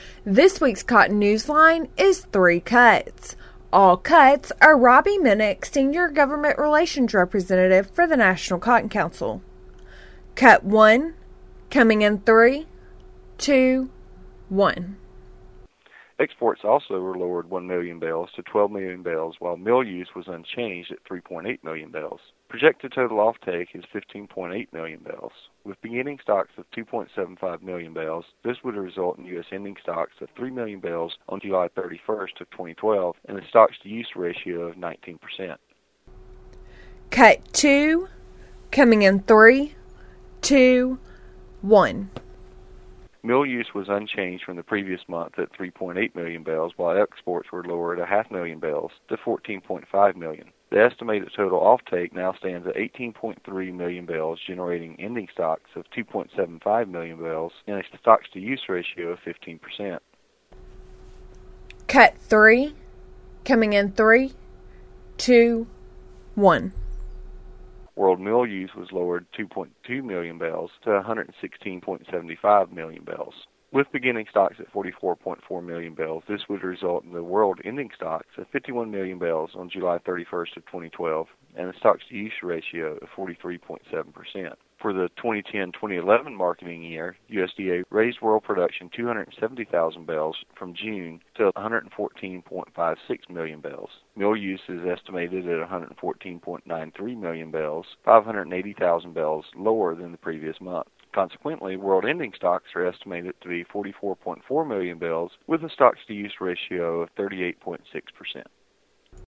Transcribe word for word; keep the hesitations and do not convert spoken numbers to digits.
This week's Cotton Newsline is Three Cuts. All cuts are Robbie Minnick, Senior Government Relations Representative for the National Cotton Council. Cut one, coming in three, two, one. Exports also were lowered one million bales to twelve million bales, while mill use was unchanged at three point eight million bales. Projected total offtake is fifteen point eight million bales. With beginning stocks of two point seven five million bales, this would result in U S ending stocks of three million bales on July thirty-first of twenty twelve and a stocks-to-use ratio of nineteen percent. Cut two, coming in three, two, one. Mill use was unchanged from the previous month at three point eight million bales, while exports were lowered a half million bales to fourteen point five million. The estimated total offtake now stands at eighteen point three million bales, generating ending stocks of two point seven five million bales and a stocks-to-use ratio of fifteen percent. Cut three, coming in three, two, one. World mill use was lowered two point two million bales to one hundred sixteen point seven five million bales. With beginning stocks at forty-four point four million bales, this would result in the world ending stocks of fifty-one million bales on July thirty-first of twenty twelve and a stocks-to-use ratio of forty-three point seven percent. For the twenty ten twenty eleven marketing year, U S D A raised world production two hundred seventy thousand bales from June to one hundred fourteen point five six million bales. Mill use is estimated at one hundred fourteen point nine three million bales, five hundred eighty thousand bales lower than the previous month. Consequently, world ending stocks are estimated to be forty-four point four million bales with a stocks-to-use ratio of thirty-eight point six percent.